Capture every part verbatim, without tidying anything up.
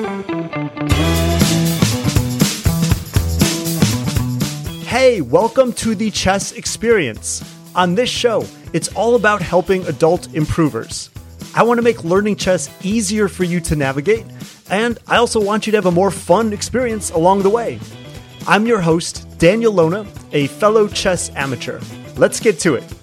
Hey, welcome to the Chess Experience. On this show, it's all about helping adult improvers. I want to make learning chess easier for you to navigate, and I also want you to have a more fun experience along the way. I'm your host, Daniel Lona, a fellow chess amateur. Let's get to it.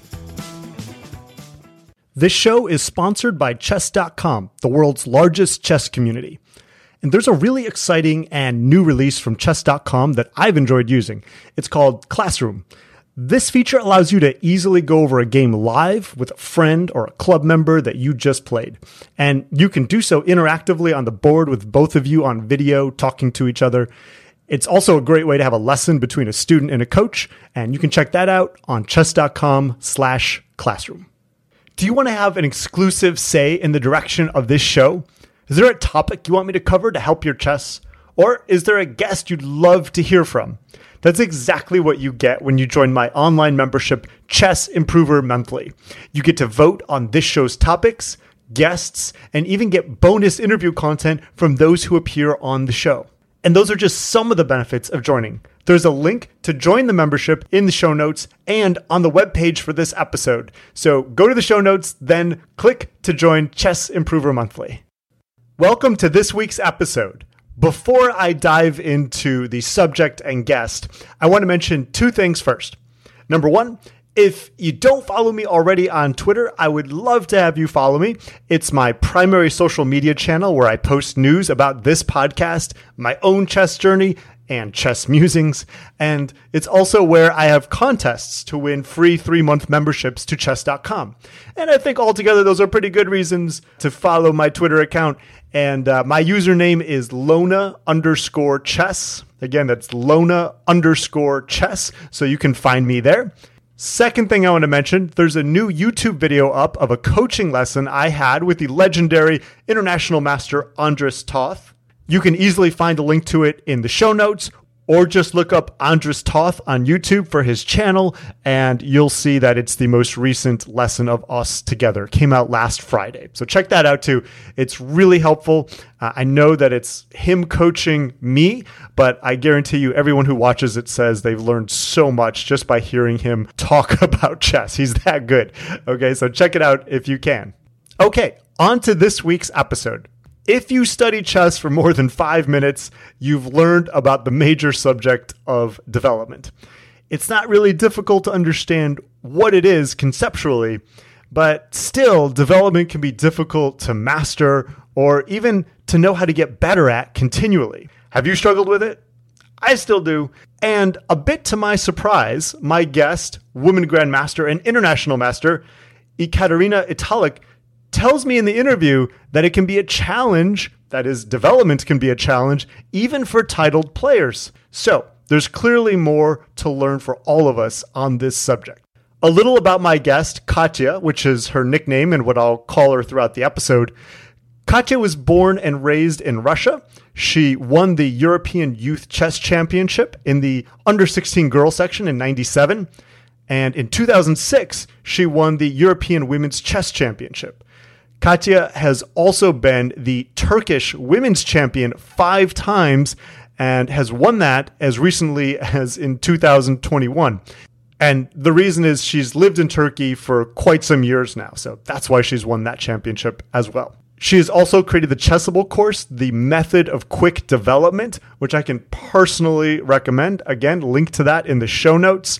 This show is sponsored by chess dot com, the world's largest chess community. And there's a really exciting and new release from chess dot com that I've enjoyed using. It's called Classroom. This feature allows you to easily go over a game live with a friend or a club member that you just played. And you can do so interactively on the board with both of you on video, talking to each other. It's also a great way to have a lesson between a student and a coach, and you can check that out on chess dot com slash classroom. Do you want to have an exclusive say in the direction of this show? Is there a topic you want me to cover to help your chess? Or is there a guest you'd love to hear from? That's exactly what you get when you join my online membership, Chess Improver Monthly. You get to vote on this show's topics, guests, and even get bonus interview content from those who appear on the show. And those are just some of the benefits of joining. There's a link to join the membership in the show notes and on the webpage for this episode. So go to the show notes, then click to join Chess Improver Monthly. Welcome to this week's episode. Before I dive into the subject and guest, I want to mention two things first. Number one, if you don't follow me already on Twitter, I would love to have you follow me. It's my primary social media channel where I post news about this podcast, my own chess journey, and chess musings. And it's also where I have contests to win free three-month memberships to chess dot com. And I think altogether those are pretty good reasons to follow my Twitter account. And uh, my username is Lona underscore chess. Again, that's Lona underscore chess. So you can find me there. Second thing I want to mention, there's a new YouTube video up of a coaching lesson I had with the legendary international master Andras Toth. You can easily find a link to it in the show notes, or just look up Andras Toth on YouTube for his channel, and you'll see that it's the most recent lesson of us together. It came out last Friday. So check that out too. It's really helpful. Uh, I know that it's him coaching me, but I guarantee you everyone who watches it says they've learned so much just by hearing him talk about chess. He's that good. Okay, so check it out if you can. Okay, on to this week's episode. If you study chess for more than five minutes, you've learned about the major subject of development. It's not really difficult to understand what it is conceptually, but still, development can be difficult to master or even to know how to get better at continually. Have you struggled with it? I still do. And a bit to my surprise, my guest, women grandmaster and international master, Ekaterina Italik, tells me in the interview that it can be a challenge, that is, development can be a challenge, even for titled players. So, there's clearly more to learn for all of us on this subject. A little about my guest, Katya, which is her nickname and what I'll call her throughout the episode. Katya was born and raised in Russia. She won the European Youth Chess Championship in the under sixteen girls section in ninety-seven. And in two thousand six, she won the European Women's Chess Championship. Katya has also been the Turkish women's champion five times and has won that as recently as in two thousand twenty-one. And the reason is she's lived in Turkey for quite some years now, so that's why she's won that championship as well. She has also created the Chessable course, The Method of Quick Development, which I can personally recommend. Again, link to that in the show notes.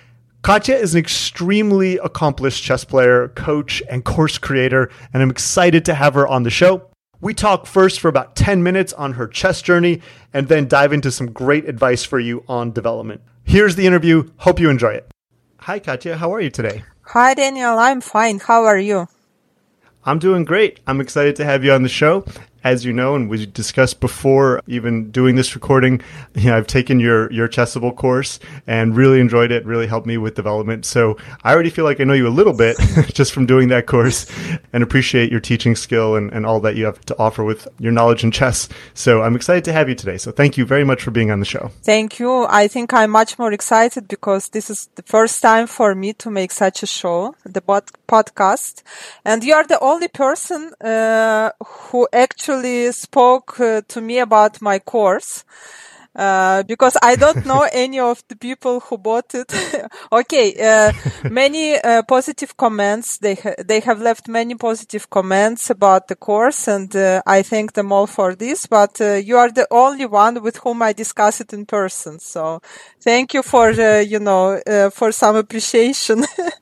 Katya is an extremely accomplished chess player, coach, and course creator, and I'm excited to have her on the show. We talk first for about ten minutes on her chess journey, and then dive into some great advice for you on development. Here's the interview. Hope you enjoy it. Hi, Katya. How are you today? Hi, Daniel. I'm fine. How are you? I'm doing great. I'm excited to have you on the show. As you know, and we discussed before even doing this recording, you know, I've taken your, your Chessable course and really enjoyed it, really helped me with development. So I already feel like I know you a little bit just from doing that course and appreciate your teaching skill and, and all that you have to offer with your knowledge in chess. So I'm excited to have you today. So thank you very much for being on the show. Thank you. I think I'm much more excited because this is the first time for me to make such a show, the pod- podcast. And you are the only person uh, who actually actually spoke uh, to me about my course. Uh, because I don't know any of the people who bought it. Okay, uh, many uh, positive comments. They ha- they have left many positive comments about the course, and uh, I thank them all for this. But uh, you are the only one with whom I discuss it in person. So thank you for uh, you know uh, for some appreciation.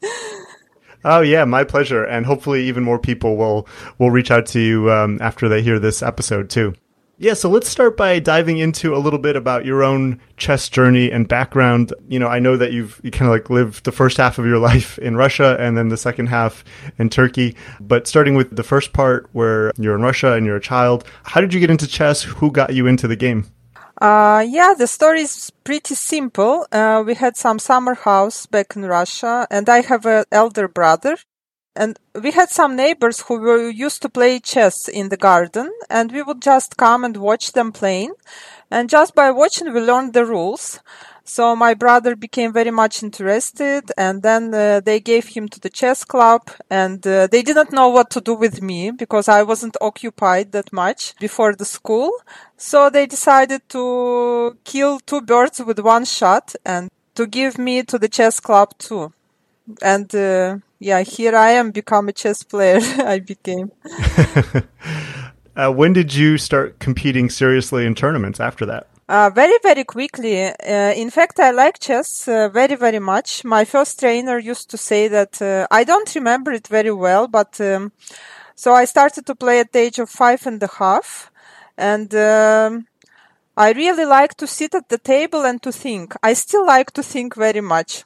Oh yeah, my pleasure, and hopefully even more people will will reach out to you um, after they hear this episode too. Yeah, so let's start by diving into a little bit about your own chess journey and background. You know, I know that you've you kind of like lived the first half of your life in Russia and then the second half in Turkey. But starting with the first part where you're in Russia and you're a child, how did you get into chess? Who got you into the game? Uh, yeah, the story is pretty simple. Uh, we had some summer house back in Russia, and I have an elder brother. And we had some neighbors who were used to play chess in the garden, and we would just come and watch them playing. And just by watching, we learned the rules. So my brother became very much interested, and then uh, they gave him to the chess club, and uh, they didn't know what to do with me because I wasn't occupied that much before the school. So they decided to kill two birds with one shot and to give me to the chess club too. And uh, yeah, here I am, become a chess player. I became. uh, when did you start competing seriously in tournaments after that? Uh, very, very quickly. Uh, in fact, I like chess uh, very, very much. My first trainer used to say that, uh, I don't remember it very well, but um, so I started to play at the age of five and a half. And um, I really like to sit at the table and to think. I still like to think very much.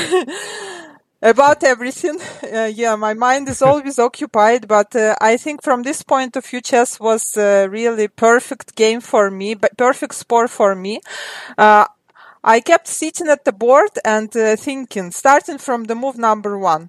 About everything. Uh, yeah, my mind is always occupied, but uh, I think from this point of view, chess was a really perfect game for me, but perfect sport for me. Uh, I kept sitting at the board and uh, thinking, starting from the move number one.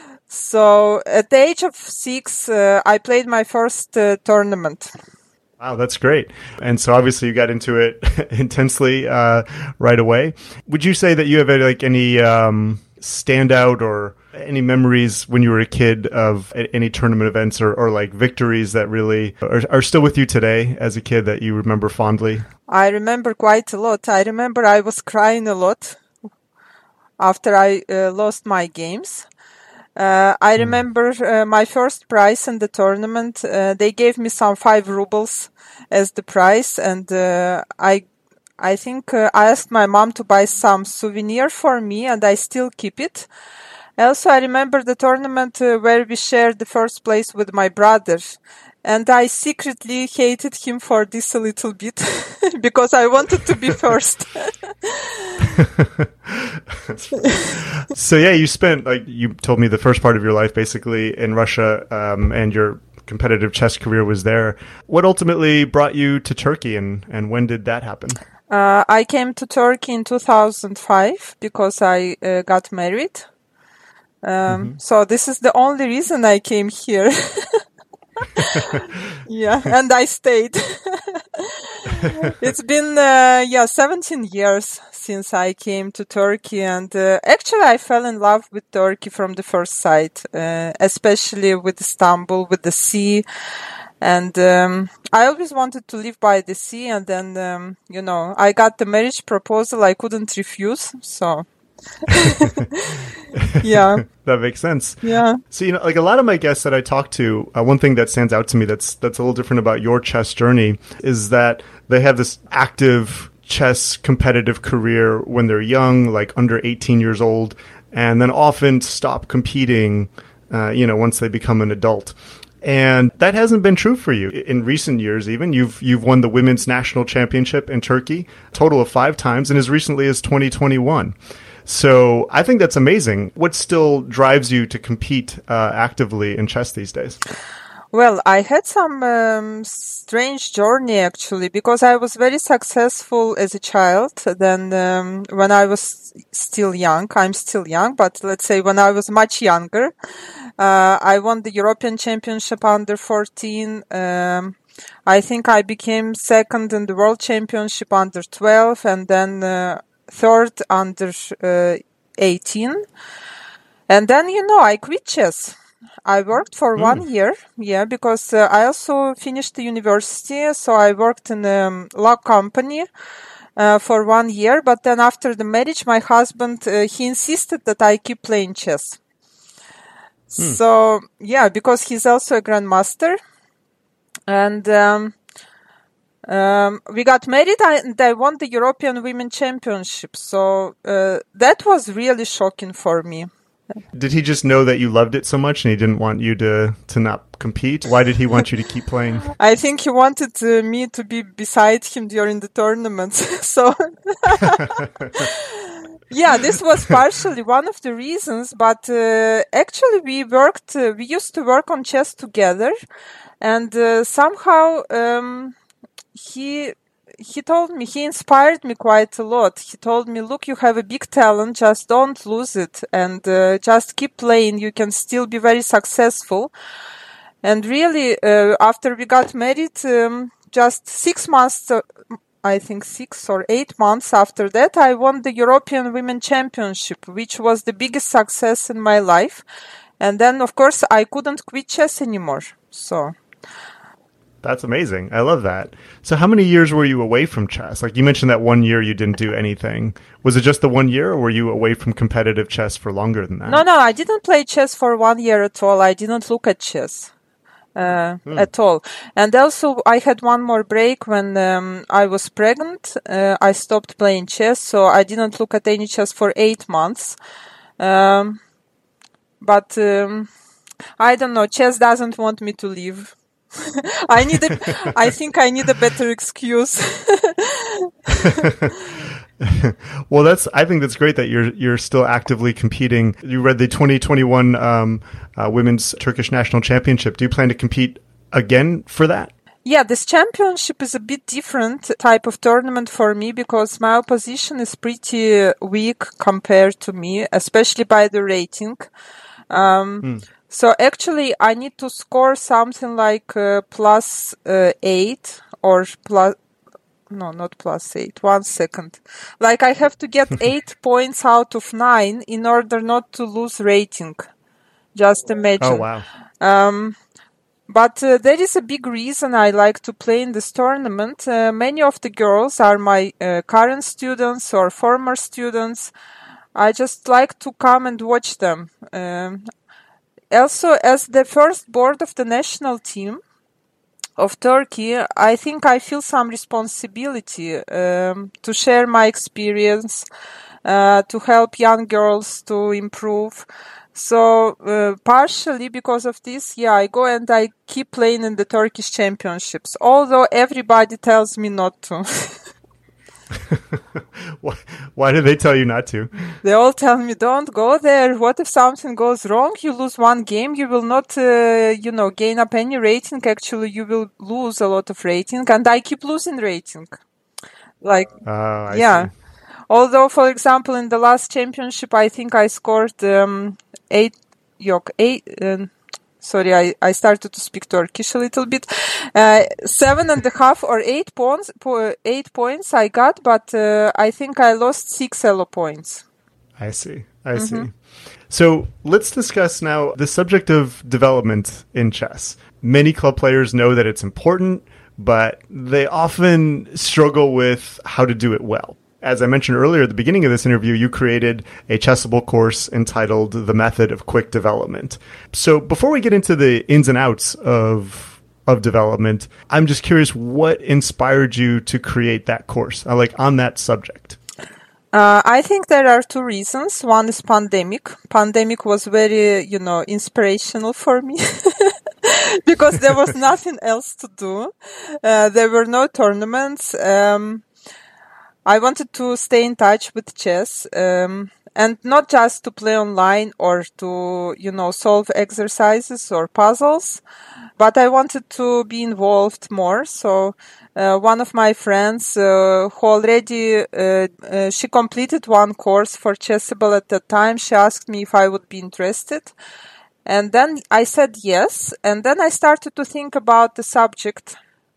So at the age of six, uh, I played my first uh, tournament. Wow, that's great. And so obviously you got into it intensely uh, right away. Would you say that you have like any um, standout or any memories when you were a kid of any tournament events or, or like victories that really are, are still with you today as a kid that you remember fondly? I remember quite a lot. I remember I was crying a lot after I uh, lost my games. Uh, I remember uh, my first prize in the tournament. Uh, they gave me some five rubles as the prize, and uh, I, I think uh, I asked my mom to buy some souvenir for me, and I still keep it. Also, I remember the tournament uh, where we shared the first place with my brother, and I secretly hated him for this a little bit because I wanted to be first. So yeah, you spent, like you told me, the first part of your life basically in Russia, um, and your competitive chess career was there. What ultimately brought you to Turkey, and, and when did that happen? Uh, I came to Turkey in two thousand five because I uh, got married. Um, mm-hmm. So this is the only reason I came here. Yeah, and I stayed. It's been, uh, yeah, seventeen years since I came to Turkey, and uh, actually I fell in love with Turkey from the first sight, uh, especially with Istanbul, with the sea. And um, I always wanted to live by the sea, and then, um, you know, I got the marriage proposal I couldn't refuse, so... Yeah, that makes sense. Yeah. So, you know, like a lot of my guests that I talk to, uh, one thing that stands out to me that's that's a little different about your chess journey is that they have this active chess competitive career when they're young, like under eighteen years old, and then often stop competing, uh, you know, once they become an adult. And that hasn't been true for you in recent years. Even you've you've won the women's national championship in Turkey, a total of five times, and as recently as twenty twenty-one. So I think that's amazing. What still drives you to compete uh, actively in chess these days? Well, I had some um, strange journey actually, because I was very successful as a child. Then um, when I was still young, I'm still young, but let's say when I was much younger, uh, I won the European Championship under fourteen. Um, I think I became second in the World Championship under twelve, and then uh, third under uh, eighteen. And then, you know, I quit chess. I worked for mm. one year, yeah, because uh, I also finished the university, so I worked in a um, law company uh, for one year. But then after the marriage, my husband, uh, he insisted that I keep playing chess. Mm. So, yeah, because he's also a grandmaster. And um, um, we got married and I won the European Women Championship. So uh, that was really shocking for me. Did he just know that you loved it so much and he didn't want you to, to not compete? Why did he want you to keep playing? I think he wanted uh, me to be beside him during the tournaments. So, yeah, this was partially one of the reasons. But uh, actually, we worked, uh, we used to work on chess together. And uh, somehow um, he... He told me, he inspired me quite a lot. He told me, look, you have a big talent, just don't lose it and uh, just keep playing. You can still be very successful. And really, uh, after we got married, um, just six months, uh, I think six or eight months after that, I won the European Women Championship, which was the biggest success in my life. And then, of course, I couldn't quit chess anymore. So... That's amazing. I love that. So how many years were you away from chess? Like you mentioned that one year you didn't do anything. Was it just the one year or were you away from competitive chess for longer than that? No, no, I didn't play chess for one year at all. I didn't look at chess uh, hmm. at all. And also I had one more break when um, I was pregnant. Uh, I stopped playing chess, so I didn't look at any chess for eight months. Um, but um, I don't know, chess doesn't want me to leave. I need a, I think I need a better excuse. Well, that's, I think that's great that you're, you're still actively competing. You read the twenty twenty-one um, uh, Women's Turkish National Championship. Do you plan to compete again for that? Yeah, this championship is a bit different type of tournament for me because my opposition is pretty weak compared to me, especially by the rating. Um, hmm. So actually, I need to score something like uh, plus uh, eight or plus, no, not plus eight, one second. Like I have to get eight points out of nine in order not to lose rating. Just imagine. Oh, wow. Um, but uh, there is a big reason I like to play in this tournament. Uh, many of the girls are my uh, current students or former students. I just like to come and watch them. Um, Also, as the first board of the national team of Turkey, I think I feel some responsibility um, to share my experience, uh, to help young girls to improve. So, uh, partially because of this, yeah, I go and I keep playing in the Turkish championships, although everybody tells me not to. why, why do they tell you not to? They all tell me, don't go there. What if something goes wrong? You lose one game. You will not, uh, you know, gain up any rating. Actually, you will lose a lot of rating. And I keep losing rating. Like, uh, yeah. See. Although, for example, in the last championship, I think I scored um, eight, yok, eight, uh, Sorry, I, I started to speak Turkish a little bit. Uh, seven and a half or eight points, po- eight points I got, but uh, I think I lost six elo points. I see. I mm-hmm. see. So let's discuss now the subject of development in chess. Many club players know that it's important, but they often struggle with how to do it well. As I mentioned earlier at the beginning of this interview, you created a Chessable course entitled The Method of Quick Development. So before we get into the ins and outs of of development, I'm just curious what inspired you to create that course, uh, like on that subject? Uh, I think there are two reasons. One is pandemic. Pandemic was very, you know, inspirational for me because there was nothing else to do. Uh, there were no tournaments. Um, I wanted to stay in touch with chess, um, and not just to play online or to, you know, solve exercises or puzzles, but I wanted to be involved more. So uh, one of my friends uh, who already, uh, uh, she completed one course for Chessable at the time, she asked me if I would be interested. And then I said yes. And then I started to think about the subject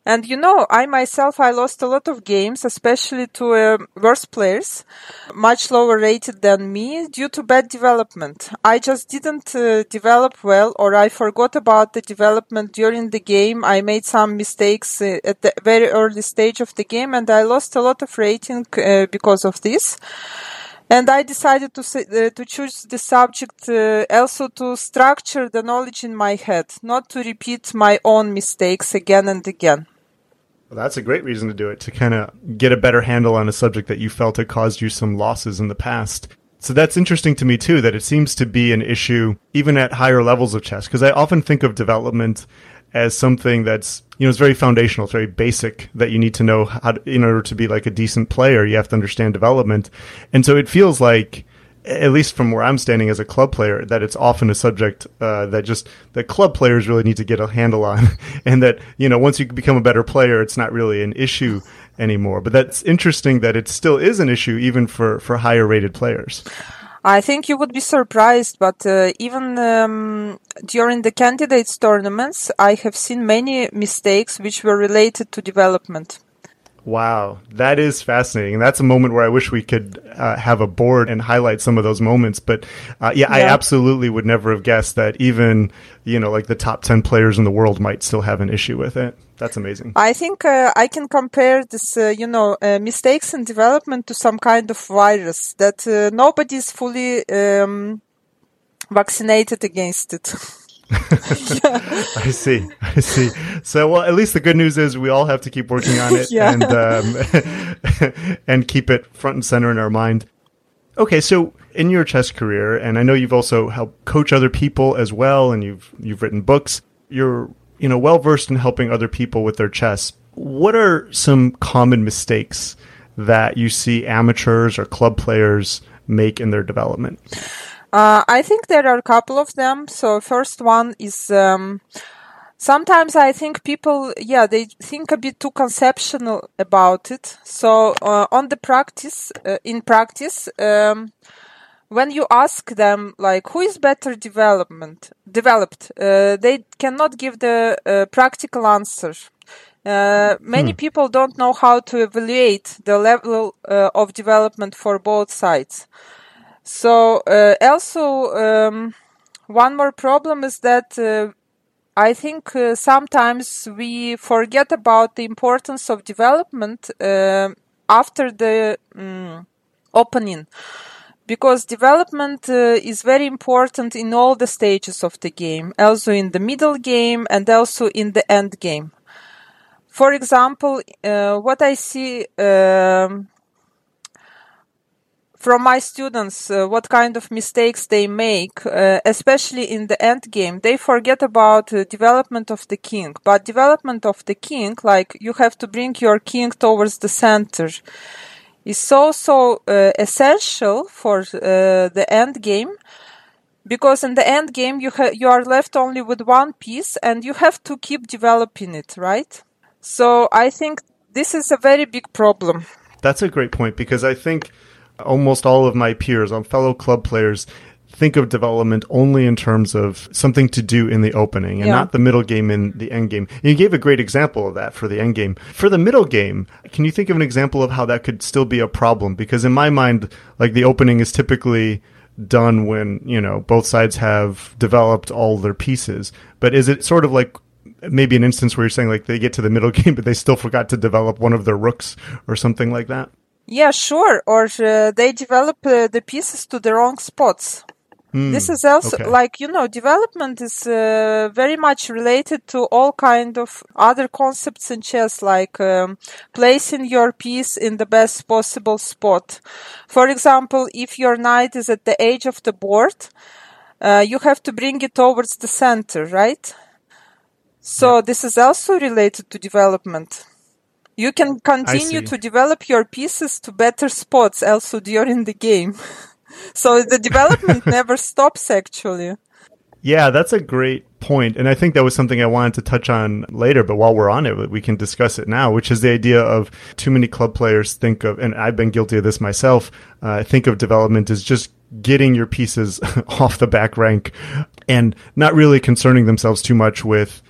And you know, I myself, I lost a lot of games, especially to uh, worse players, much lower rated than me, due to bad development. I just didn't uh, develop well, or I forgot about the development during the game. I made some mistakes uh, at the very early stage of the game, and I lost a lot of rating uh, because of this. And I decided to uh, to choose the subject uh, also to structure the knowledge in my head, not to repeat my own mistakes again and again. Well, that's a great reason to do it, to kind of get a better handle on a subject that you felt had caused you some losses in the past. So that's interesting to me, too, that it seems to be an issue even at higher levels of chess, because I often think of development as something that's, you know, it's very foundational, it's very basic, that you need to know how to, in order to be like a decent player, you have to understand development. And so it feels like, at least from where I'm standing as a club player, that it's often a subject uh, that just the club players really need to get a handle on, and that, you know, once you become a better player, it's not really an issue anymore. But that's interesting that it still is an issue even for, for higher rated players. I think you would be surprised, but uh, even um, during the candidates tournaments, I have seen many mistakes which were related to development. Wow, that is fascinating. And that's a moment where I wish we could uh, have a board and highlight some of those moments. But uh, yeah, yeah, I absolutely would never have guessed that even, you know, like the top ten players in the world might still have an issue with it. That's amazing. I think uh, I can compare this, uh, you know, uh, mistakes in development to some kind of virus that uh, nobody is fully um, vaccinated against it. I see. I see. So, well, at least the good news is we all have to keep working on it yeah. and um, and keep it front and center in our mind. Okay, so in your chess career, and I know you've also helped coach other people as well, and you've you've written books. You're you know well versed in helping other people with their chess. What are some common mistakes that you see amateurs or club players make in their development? Uh, I think there are a couple of them. So first one is um, sometimes I think people, yeah, they think a bit too conceptual about it. So uh, on the practice, uh, in practice, um, when you ask them like who is better development developed, uh, they cannot give the uh, practical answer. Uh, many hmm. people don't know how to evaluate the level uh, of development for both sides. So uh, also um, one more problem is that uh, I think uh, sometimes we forget about the importance of development uh, after the um, opening, because development uh, is very important in all the stages of the game, also in the middle game and also in the end game. For example, uh, what I see um, from my students, uh, what kind of mistakes they make, uh, especially in the end game, they forget about the uh, development of the king. But development of the king, like you have to bring your king towards the center, is so, so uh, essential for uh, the end game. Because in the end game, you, ha- you are left only with one piece and you have to keep developing it, right? So I think this is a very big problem. That's a great point, because I think almost all of my peers, on fellow club players, think of development only in terms of something to do in the opening and yeah. not the middle game and the end game. And you gave a great example of that for the end game. For the middle game, can you think of an example of how that could still be a problem? Because in my mind, like the opening is typically done when, you know, both sides have developed all their pieces. But is it sort of like maybe an instance where you're saying like they get to the middle game, but they still forgot to develop one of their rooks or something like that? Yeah, sure. Or uh, they develop uh, the pieces to the wrong spots. Mm, this is also okay. like, you know, development is uh, very much related to all kind of other concepts in chess, like um, placing your piece in the best possible spot. For example, if your knight is at the edge of the board, uh, you have to bring it towards the center, right? So yeah. This is also related to development. You can continue to develop your pieces to better spots also during the game. So the development never stops, actually. Yeah, that's a great point. And I think that was something I wanted to touch on later, but while we're on it, we can discuss it now, which is the idea of too many club players think of, and I've been guilty of this myself, uh, think of development as just getting your pieces off the back rank and not really concerning themselves too much with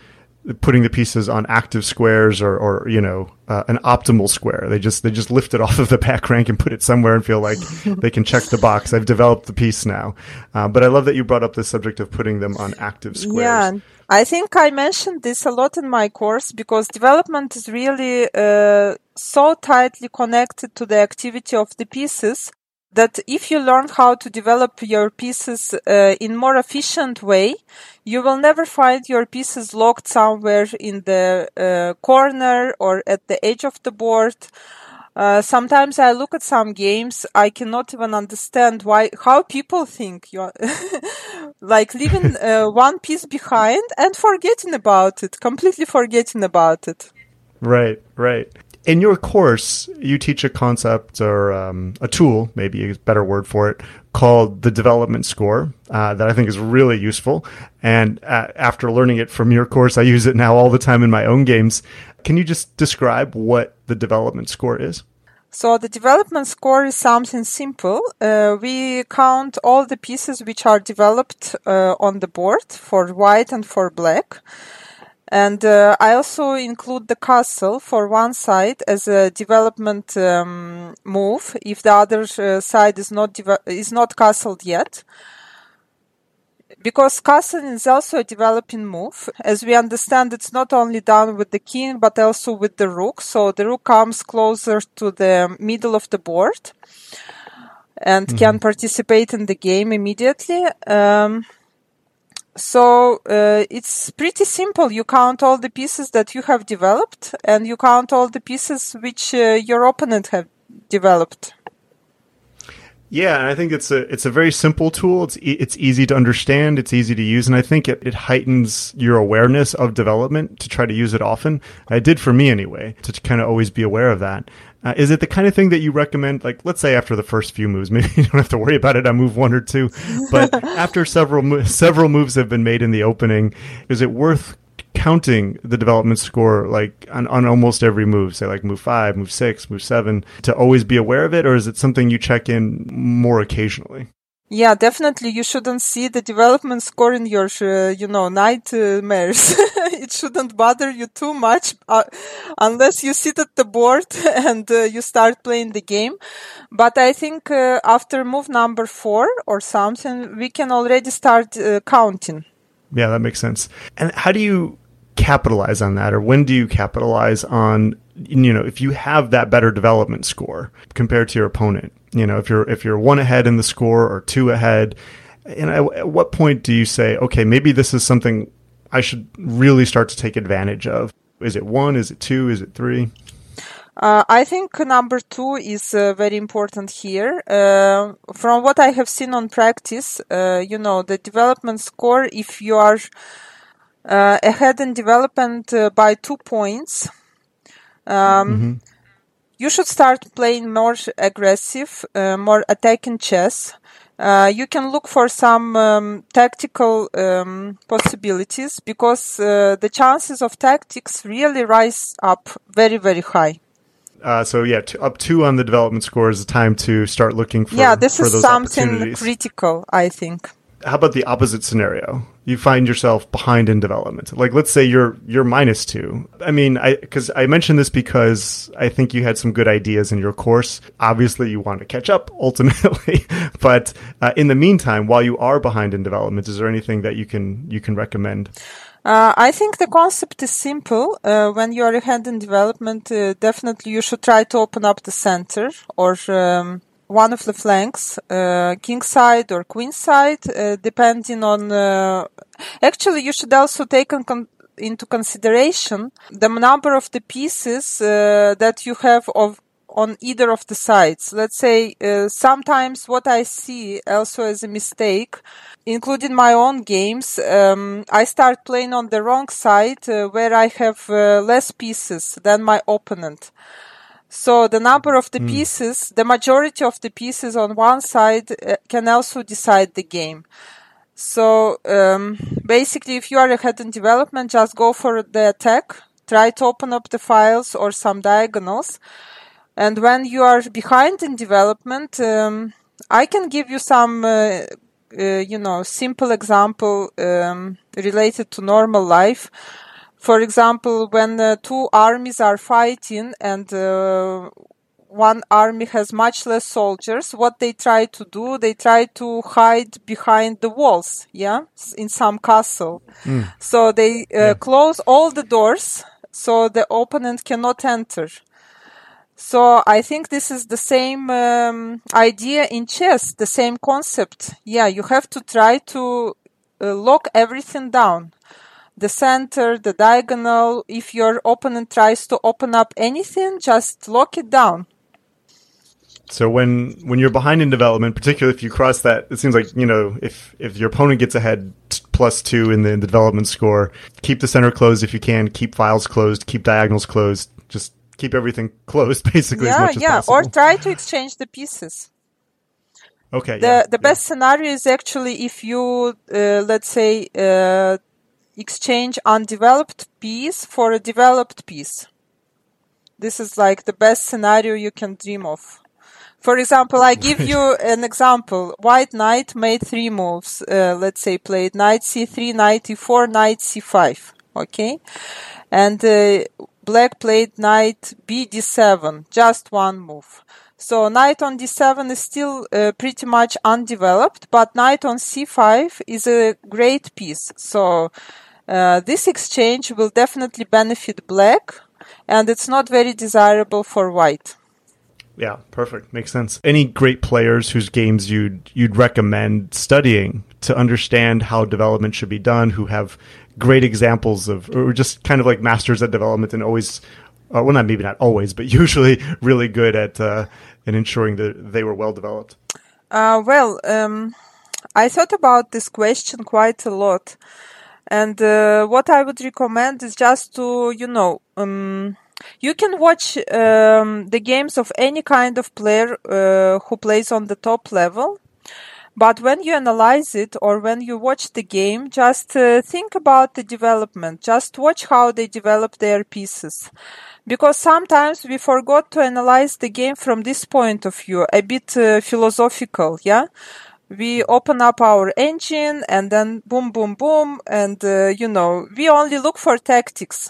putting the pieces on active squares or, or you know, uh, an optimal square. They just they just lift it off of the back rank and put it somewhere and feel like they can check the box. I've developed the piece now. Uh, but I love that you brought up the subject of putting them on active squares. Yeah, I think I mentioned this a lot in my course because development is really uh, so tightly connected to the activity of the pieces that if you learn how to develop your pieces uh, in more efficient way, you will never find your pieces locked somewhere in the uh, corner or at the edge of the board. Uh, sometimes I look at some games, I cannot even understand why, how people think you're like leaving uh, one piece behind and forgetting about it, completely forgetting about it. Right, right. In your course, you teach a concept or um, a tool, maybe a better word for it, called the development score uh, that I think is really useful. And uh, after learning it from your course, I use it now all the time in my own games. Can you just describe what the development score is? So the development score is something simple. Uh, we count all the pieces which are developed uh, on the board for white and for black. And uh, I also include the castle for one side as a development um, move if the other uh, side is not de- is not castled yet. Because castling is also a developing move. As we understand, it's not only done with the king, but also with the rook. So the rook comes closer to the middle of the board and mm-hmm. can participate in the game immediately. Um, So uh, it's pretty simple. You count all the pieces that you have developed, and you count all the pieces which uh, your opponent have developed. Yeah, and I think it's a it's a very simple tool. It's e- it's easy to understand. It's easy to use, and I think it, it heightens your awareness of development to try to use it often. It did for me anyway, to kind of always be aware of that. Uh, is it the kind of thing that you recommend, like, let's say after the first few moves, maybe you don't have to worry about it on move one or two, but after several mo- several moves have been made in the opening, is it worth counting the development score like on, on almost every move, say like move five, move six, move seven, to always be aware of it, or is it something you check in more occasionally? Yeah, definitely. You shouldn't see the development score in your, uh, you know, nightmares. It shouldn't bother you too much uh, unless you sit at the board and uh, you start playing the game. But I think uh, after move number four or something, we can already start uh, counting. Yeah, that makes sense. And how do you capitalize on that, or when do you capitalize on, you know, if you have that better development score compared to your opponent? You know, if you're if you're one ahead in the score or two ahead, and at what point do you say, okay, maybe this is something I should really start to take advantage of? Is it one? Is it two? Is it three? Uh, I think number two is uh, very important here. Uh, from what I have seen on practice, uh, you know, the development score, if you are uh, ahead in development uh, by two points, um, mm-hmm. you should start playing more aggressive, uh, more attacking chess. Uh, you can look for some um, tactical um, possibilities because uh, the chances of tactics really rise up very, very high. Uh, so yeah, t- up two on the development score is the time to start looking for, yeah, this for is those something critical, I think. How about the opposite scenario? You find yourself behind in development. Like, let's say you're you're minus two. I mean, I because I mentioned this because I think you had some good ideas in your course. Obviously, you want to catch up ultimately, but uh, in the meantime, while you are behind in development, is there anything that you can you can recommend? Uh, I think the concept is simple. Uh, when you are ahead in development, uh, definitely you should try to open up the center or um, one of the flanks, uh, king side or queen side, uh, depending on... Uh, actually, you should also take in con- into consideration the number of the pieces uh, that you have of on either of the sides. Let's say uh, sometimes what I see also as a mistake, including my own games, um, I start playing on the wrong side uh, where I have uh, less pieces than my opponent. So the number of the mm. pieces, the majority of the pieces on one side uh, can also decide the game. So um, basically, if you are ahead in development, just go for the attack, try to open up the files or some diagonals. And when you are behind in development, um, I can give you some, uh, uh, you know, simple example um, related to normal life. For example, when uh, two armies are fighting and uh, one army has much less soldiers, what they try to do, they try to hide behind the walls, yeah, in some castle. Mm. So they uh, yeah. close all the doors so the opponent cannot enter. So I think this is the same um, idea in chess, the same concept. Yeah, you have to try to uh, lock everything down. The center, the diagonal. If your opponent tries to open up anything, just lock it down. So when when you're behind in development, particularly if you cross that, it seems like, you know, if, if your opponent gets ahead t- plus two in the, in the development score, keep the center closed if you can, keep files closed, keep diagonals closed, just keep everything closed basically yeah, as much as yeah. possible. Or try to exchange the pieces. Okay. The yeah, the yeah. best scenario is actually if you, uh, let's say, uh, exchange undeveloped piece for a developed piece. This is like the best scenario you can dream of. For example, I give you an example. White knight made three moves. Uh, let's say played knight c three, knight e four, knight c five. Okay? And uh, black played knight b d seven, just one move. So knight on d seven is still uh, pretty much undeveloped, but knight on c five is a great piece. So uh, this exchange will definitely benefit black, and it's not very desirable for white. Yeah, perfect. Makes sense. Any great players whose games you'd you'd recommend studying to understand how development should be done, who have great examples of, or just kind of like masters at development and always, uh, well, not maybe not always, but usually really good at uh, in ensuring that they were well developed? Uh, well, um, I thought about this question quite a lot. And uh, what I would recommend is just to, you know, um, you can watch um, the games of any kind of player uh, who plays on the top level. But when you analyze it or when you watch the game, just uh, think about the development. Just watch how they develop their pieces. Because sometimes we forgot to analyze the game from this point of view, a bit uh, philosophical, yeah? We open up our engine and then boom, boom, boom. And, uh, you know, we only look for tactics.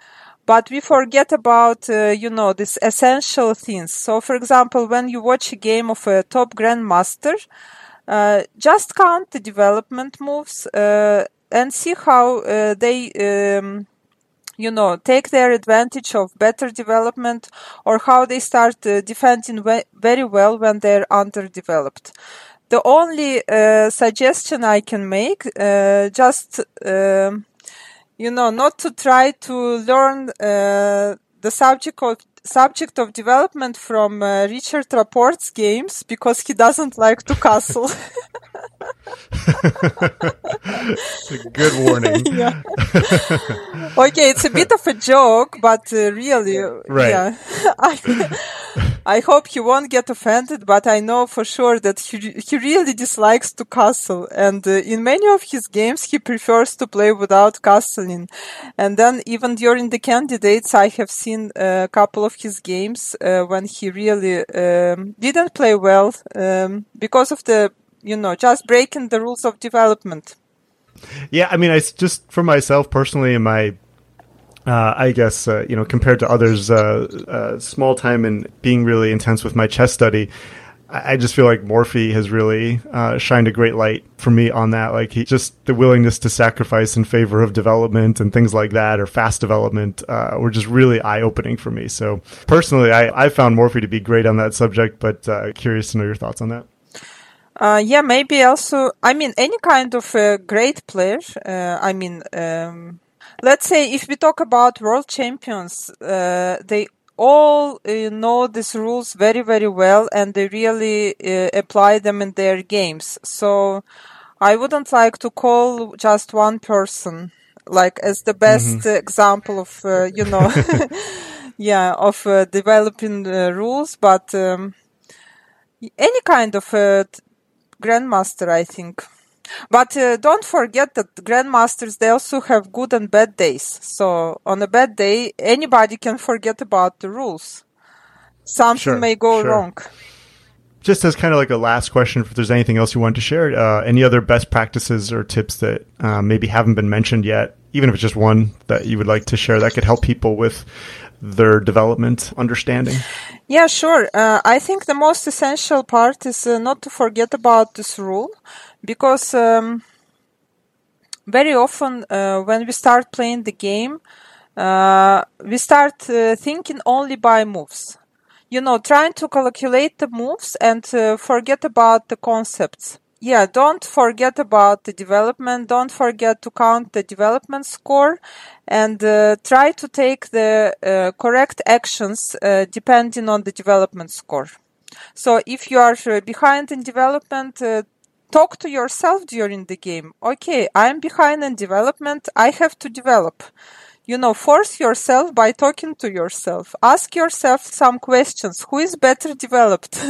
But we forget about, uh, you know, these essential things. So, for example, when you watch a game of a top grandmaster, uh, just count the development moves uh, and see how uh, they, um, you know, take their advantage of better development or how they start uh, defending we- very well when they're underdeveloped. The only uh, suggestion I can make, uh, just... Uh, You know, not to try to learn uh, the subject of subject of development from uh, Richard Rapport's games because he doesn't like to castle. It's a good warning. Yeah. Okay, it's a bit of a joke, but uh, really, right. yeah. I, I hope he won't get offended, but I know for sure that he he really dislikes to castle, and uh, in many of his games he prefers to play without castling. And then even during the candidates, I have seen a couple of his games uh, when he really um, didn't play well um, because of the, you know, just breaking the rules of development. Yeah, I mean, I just for myself personally, in my, uh, I guess, uh, you know, compared to others, uh, uh, small time and being really intense with my chess study, I, I just feel like Morphy has really uh, shined a great light for me on that. Like, he just the willingness to sacrifice in favor of development and things like that, or fast development, uh, were just really eye opening for me. So personally, I, I found Morphy to be great on that subject, but uh, curious to know your thoughts on that. Uh, yeah, maybe also, I mean, any kind of a great player, uh, I mean, um, let's say if we talk about world champions, uh, they all uh, know these rules very, very well, and they really uh, apply them in their games. So I wouldn't like to call just one person, like, as the best mm-hmm. example of, uh, you know, yeah, of uh, developing uh, rules, but um, any kind of uh, grandmaster, I think. But uh, don't forget that grandmasters, they also have good and bad days. So on a bad day, anybody can forget about the rules. Something sure, may go sure. wrong. Just as kind of like a last question, if there's anything else you want to share, uh, any other best practices or tips that uh, maybe haven't been mentioned yet even if it's just one that you would like to share that could help people with their development understanding? Yeah, sure. Uh, I think the most essential part is uh, not to forget about this rule, because um, very often uh, when we start playing the game, uh, we start uh, thinking only by moves. You know, trying to calculate the moves and uh, forget about the concepts. Yeah, don't forget about the development. Don't forget to count the development score, and uh, try to take the uh, correct actions uh, depending on the development score. So if you are uh, behind in development, uh, talk to yourself during the game. Okay, I'm behind in development. I have to develop. You know, force yourself by talking to yourself. Ask yourself some questions. Who is better developed?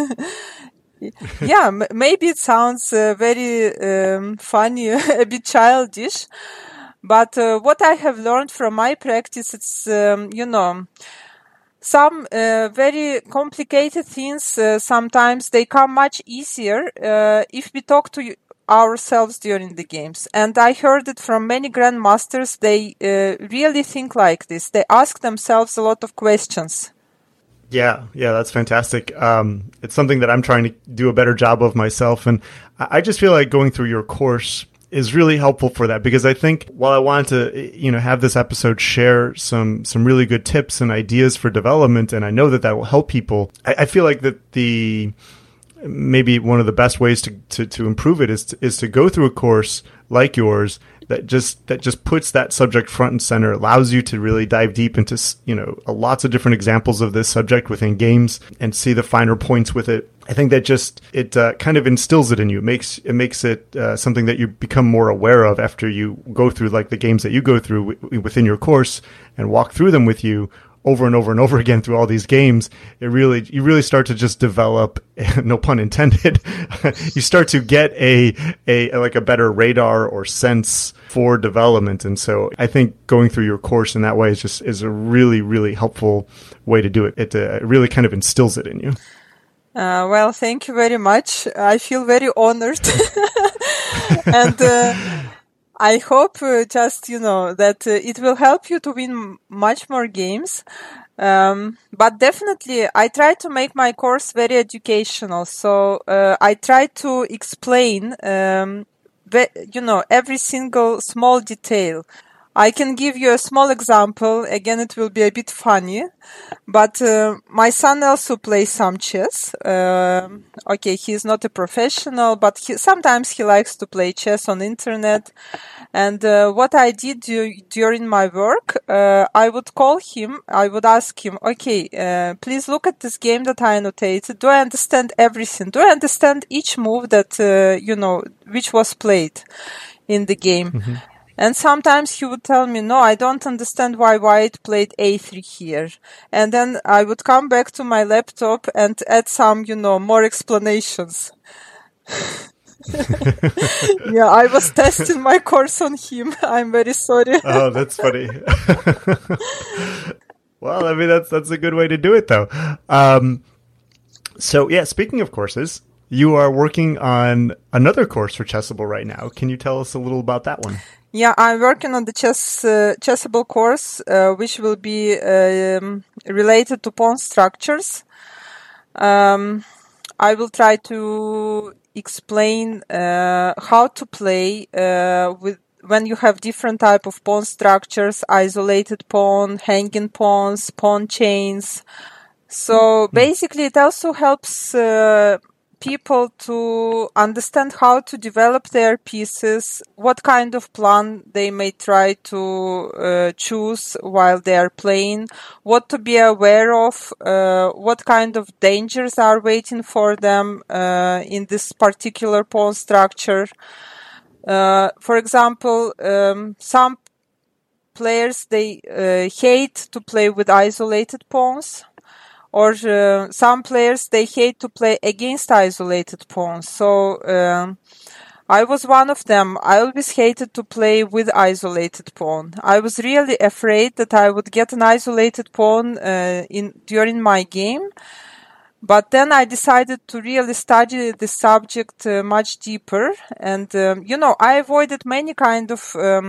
Yeah, m- maybe it sounds uh, very um, funny, a bit childish, but uh, what I have learned from my practice, it's, um, you know, some uh, very complicated things, uh, sometimes they come much easier uh, if we talk to y- ourselves during the games. And I heard it from many grandmasters. They uh, really think like this. They ask themselves a lot of questions. Yeah, yeah, that's fantastic. Um, it's something that I'm trying to do a better job of myself. And I I just feel like going through your course is really helpful for that, because I think while I wanted to, you know, have this episode share some, some really good tips and ideas for development, and I know that that will help people, I, I feel like that the, maybe one of the best ways to, to, to improve it is to, is to go through a course like yours that just that just puts that subject front and center, allows you to really dive deep into, you know, lots of different examples of this subject within games and see the finer points with it. I think that just it uh, kind of instills it in you. It makes it makes it uh, something that you become more aware of after you go through, like the games that you go through w- within your course and walk through them with you over and over and over again through all these games. It really, you really start to just develop, no pun intended, you start to get a, a, like a better radar or sense for development. And so I think going through your course in that way is just, is a really, really helpful way to do it. It, uh, it really kind of instills it in you. Uh, well, thank you very much. I feel very honored. and, uh, I hope uh, just, you know, that uh, it will help you to win m- much more games. Um, but definitely, I try to make my course very educational. So uh, I try to explain, um, ve- you know, every single small detail. I can give you a small example. Again, it will be a bit funny, but uh, my son also plays some chess. Um okay, he's not a professional, but he, sometimes he likes to play chess on internet. And uh, what I did du- during my work, uh, I would call him, I would ask him, okay, uh, please look at this game that I annotated. Do I understand everything? Do I understand each move that, uh, you know, which was played in the game? Mm-hmm. And sometimes he would tell me, no, I don't understand why White played a three here. And then I would come back to my laptop and add some, you know, more explanations. Yeah, I was testing my course on him. I'm very sorry. Oh, that's funny. Well, I mean, that's that's a good way to do it, though. Um, so, yeah, speaking of courses, you are working on another course for Chessable right now. Can you tell us a little about that one? Yeah, I'm working on the chess uh, Chessable course, uh, which will be um, related to pawn structures. Um, I will try to explain uh, how to play uh, with when you have different type of pawn structures: isolated pawn, hanging pawns, pawn chains. So basically, it also helps uh, people to understand how to develop their pieces, what kind of plan they may try to uh, choose while they are playing, what to be aware of, uh, what kind of dangers are waiting for them uh, in this particular pawn structure. Uh, for example, um, some players, they uh, hate to play with isolated pawns. Or uh, some players, they hate to play against isolated pawns. So um, I was one of them. I always hated to play with isolated pawn. I was really afraid that I would get an isolated pawn uh, in during my game. But then I decided to really study the subject uh, much deeper. And, um, you know, I avoided many kind of um,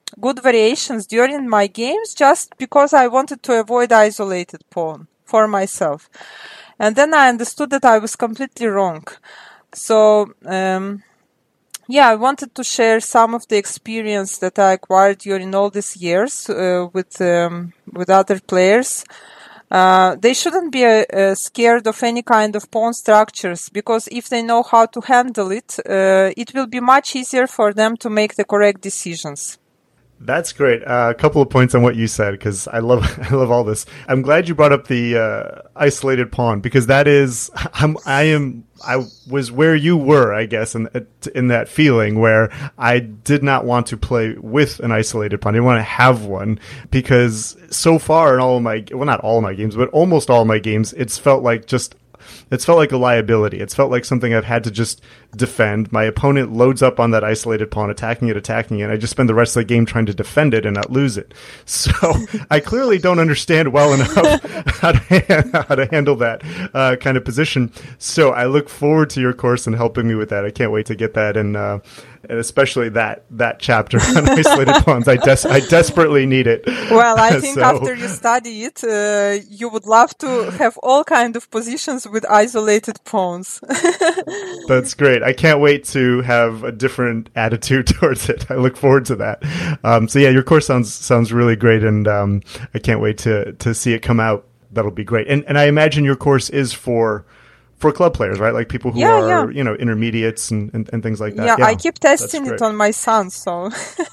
good variations during my games just because I wanted to avoid isolated pawn for myself. And then I understood that I was completely wrong. So, um, yeah, I wanted to share some of the experience that I acquired during all these years uh, with um, with other players. Uh, they shouldn't be uh, uh, scared of any kind of pawn structures, because if they know how to handle it, uh, it will be much easier for them to make the correct decisions. That's great. Uh, a couple of points on what you said, because I love I love all this. I'm glad you brought up the uh, isolated pawn, because that is I'm I am I was where you were, I guess, in in that feeling where I did not want to play with an isolated pawn. I didn't want to have one, because so far in all of my well, not all of my games, but almost all of my games, it's felt like just. It's felt like a liability. It's felt like something I've had to just defend. My opponent loads up on that isolated pawn, attacking it, attacking it, and I just spend the rest of the game trying to defend it and not lose it. So I clearly don't understand well enough how to, how to handle that uh, kind of position. So I look forward to your course and helping me with that. I can't wait to get that, and, uh, and especially that that chapter on isolated pawns. I, des- I desperately need it. Well, I think so, after you study it, uh, you would love to have all kind of positions with isolated pawns. That's great. I can't wait to have a different attitude towards it. I look forward to that. Um, so yeah, your course sounds sounds really great, and um, I can't wait to to see it come out. That'll be great. And and I imagine your course is for for club players, right? Like people who yeah, are yeah. you know intermediates and, and, and things like that. Yeah, Yeah, I keep testing it on my son. So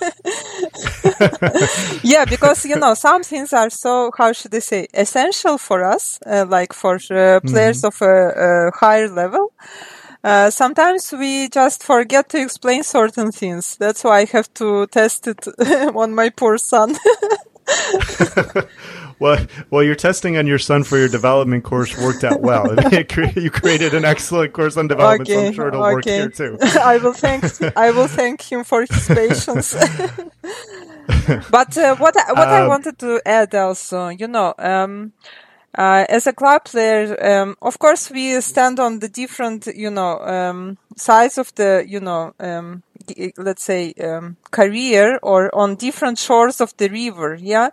yeah, because you know some things are so, how should I say, essential for us, uh, like for uh, players mm-hmm. of a, a higher level. Uh, sometimes we just forget to explain certain things. That's why I have to test it on my poor son. Well, well, your testing on your son for your development course worked out well. You created an excellent course on development, okay, so I'm sure it'll okay. work here too. I will thank I will thank him for his patience. But uh, what I, what um, I wanted to add also, you know, um, uh, as a club player, um, of course we stand on the different, you know, um, sides of the, you know, um, let's say um, career, or on different shores of the river, yeah.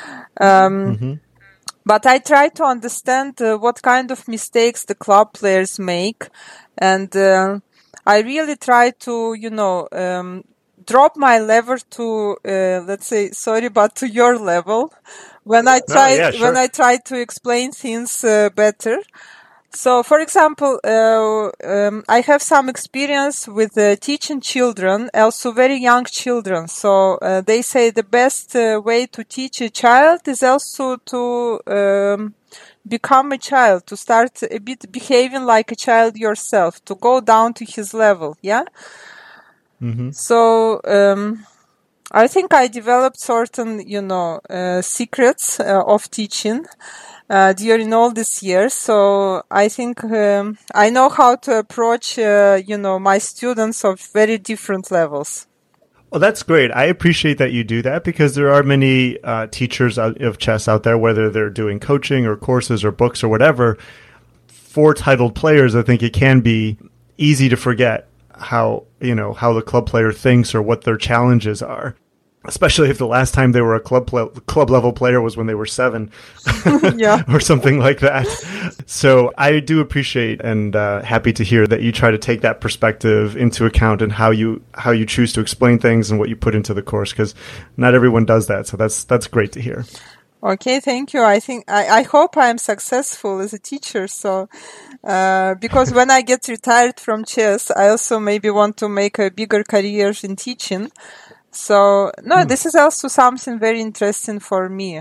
Um, mm-hmm. But I try to understand uh, what kind of mistakes the club players make, and uh, I really try to, you know, um, drop my level to, uh, let's say, sorry, but to your level when I try no, yeah, sure. when I try to explain things uh, better. So, for example, uh, um, I have some experience with uh, teaching children, also very young children. So uh, they say the best uh, way to teach a child is also to um, become a child, to start a bit behaving like a child yourself, to go down to his level, yeah? Mm-hmm. So um, I think I developed certain, you know, uh, secrets uh, of teaching Uh, during all these years. So I think um, I know how to approach, uh, you know, my students of very different levels. Well, that's great. I appreciate that you do that, because there are many uh, teachers of chess out there, whether they're doing coaching or courses or books or whatever. For titled players, I think it can be easy to forget how, you know, how the club player thinks or what their challenges are. Especially if the last time they were a club pl- club level player was when they were seven, yeah, or something like that. So I do appreciate and uh, happy to hear that you try to take that perspective into account and how you how you choose to explain things and what you put into the course, because not everyone does that. So that's that's great to hear. Okay, thank you. I think I, I hope I am successful as a teacher. So, uh, because when I get retired from chess, I also maybe want to make a bigger career in teaching. So, no, hmm. this is also something very interesting for me.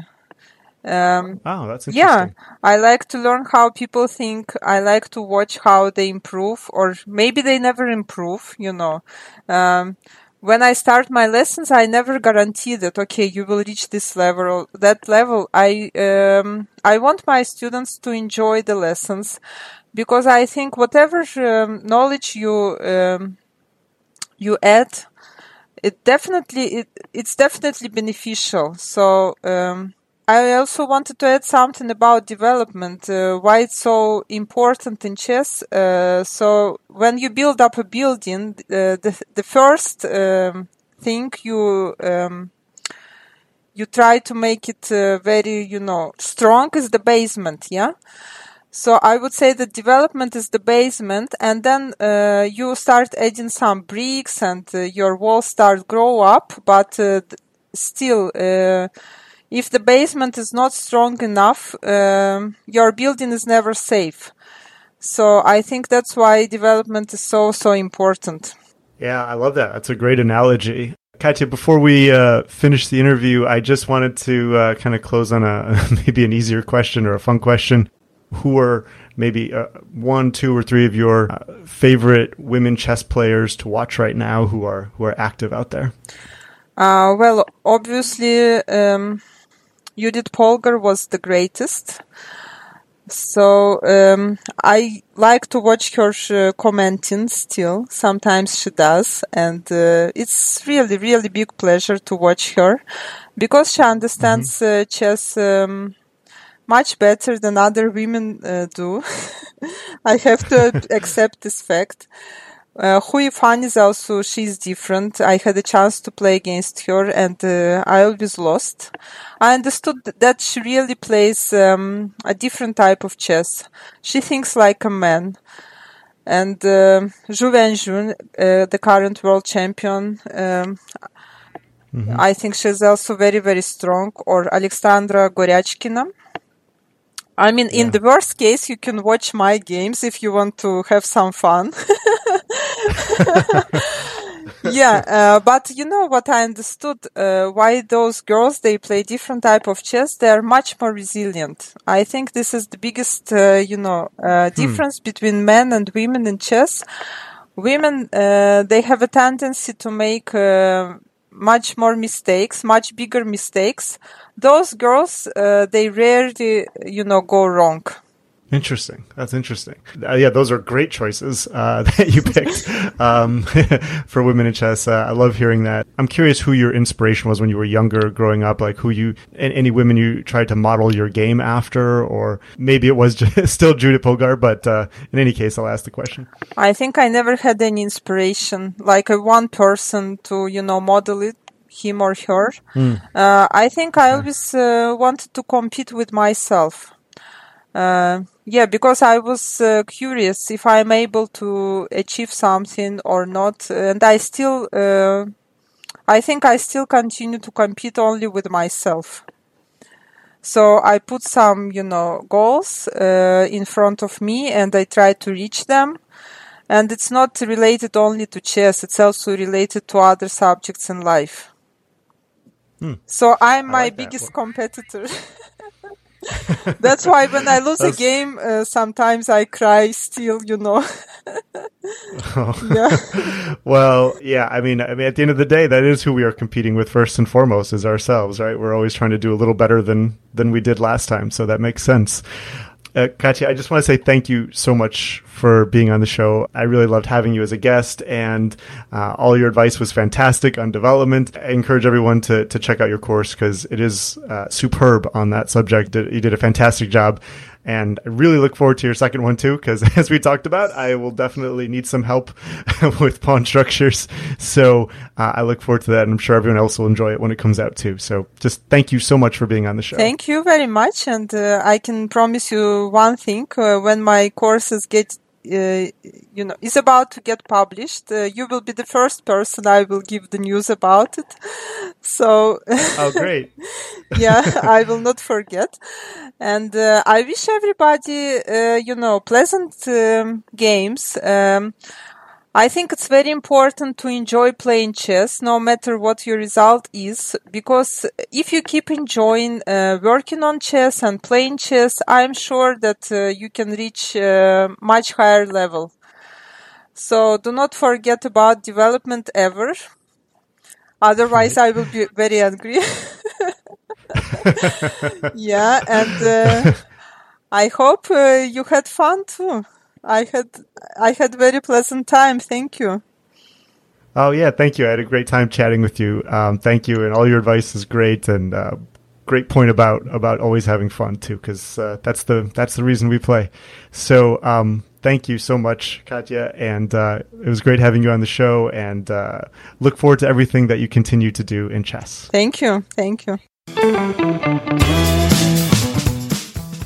Um, oh, that's interesting. Yeah, I like to learn how people think. I like to watch how they improve, or maybe they never improve, you know. Um, when I start my lessons, I never guarantee that, okay, you will reach this level or that level. I, um, I want my students to enjoy the lessons, because I think whatever um, knowledge you, um, you add, It definitely it it's definitely beneficial. So um, I also wanted to add something about development. Uh, why it's so important in chess. Uh, so when you build up a building, uh, the the first um, thing you um, you try to make it uh, very, you know, strong is the basement, yeah? So I would say the development is the basement, and then uh, you start adding some bricks and uh, your walls start grow up, but uh, still, uh, if the basement is not strong enough, um, your building is never safe. So I think that's why development is so, so important. Yeah, I love that. That's a great analogy. Katya, before we uh, finish the interview, I just wanted to uh, kind of close on a maybe an easier question or a fun question. Who are maybe uh, one, two, or three of your uh, favorite women chess players to watch right now who are who are active out there? Uh, well, obviously, um, Judith Polgar was the greatest. So um, I like to watch her uh, commenting still. Sometimes she does. And uh, it's really, really big pleasure to watch her because she understands mm-hmm. uh, chess um, much better than other women uh, do. I have to accept this fact. Uh, Hui Fan is also, she's different. I had a chance to play against her and uh, I always lost. I understood that she really plays um, a different type of chess. She thinks like a man. And uh, Zhu Wenjun, uh, the current world champion, um, mm-hmm. I think she's also very, very strong. Or Alexandra Goryachkina. I mean, yeah. In the worst case, you can watch my games if you want to have some fun. yeah, uh, but you know what I understood? Uh, why those girls, they play different type of chess. They are much more resilient. I think this is the biggest, uh, you know, uh, difference hmm. between men and women in chess. Women, uh, they have a tendency to make uh, much more mistakes, much bigger mistakes. Those girls, uh, they rarely, you know, go wrong. Interesting. That's interesting. Uh, yeah, those are great choices uh, that you picked um, for women in chess. Uh, I love hearing that. I'm curious who your inspiration was when you were younger, growing up, like who you, any women you tried to model your game after, or maybe it was just still Judith Polgar, but uh, in any case, I'll ask the question. I think I never had any inspiration, like a one person to, you know, model it. Him or her. Mm. Uh, I think I always uh, wanted to compete with myself. Uh, yeah, because I was uh, curious if I'm able to achieve something or not. And I still, uh, I think I still continue to compete only with myself. So I put some, you know, goals uh, in front of me and I try to reach them. And it's not related only to chess. It's also related to other subjects in life. Hmm. So I'm my like biggest competitor. That's why when I lose That's... a game, uh, sometimes I cry still, you know. oh. Yeah. Well, yeah, I mean, I mean, at the end of the day, that is who we are competing with first and foremost is ourselves, right? We're always trying to do a little better than, than we did last time. So that makes sense. Uh, Katya, I just want to say thank you so much for being on the show. I really loved having you as a guest, and uh, all your advice was fantastic on development. I encourage everyone to to check out your course because it is uh, superb on that subject. You did a fantastic job. And I really look forward to your second one, too, because as we talked about, I will definitely need some help with pawn structures. So uh, I look forward to that, and I'm sure everyone else will enjoy it when it comes out, too. So just thank you so much for being on the show. Thank you very much. And uh, I can promise you one thing. Uh, when my courses get Uh, you know, is about to get published, uh, you will be the first person I will give the news about it. So, oh, great. yeah, I will not forget. And uh, I wish everybody, uh, you know, pleasant um, games. Um, I think it's very important to enjoy playing chess, no matter what your result is, because if you keep enjoying uh, working on chess and playing chess, I'm sure that uh, you can reach a much higher level. So do not forget about development ever. Otherwise, I will be very angry. Yeah, and uh, I hope uh, you had fun too. I had I had very pleasant time. Thank you. Oh yeah, thank you. I had a great time chatting with you. Um, thank you, and all your advice is great, and uh, great point about about always having fun too, because uh, that's the that's the reason we play. So um, thank you so much, Katya, and uh, it was great having you on the show. And uh, look forward to everything that you continue to do in chess. Thank you. Thank you.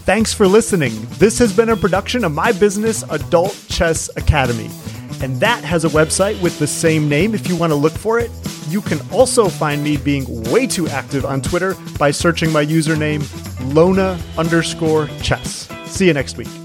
Thanks for listening. This has been a production of my business, Adult Chess Academy. And that has a website with the same name if you want to look for it. You can also find me being way too active on Twitter by searching my username, Lona underscore chess. See you next week.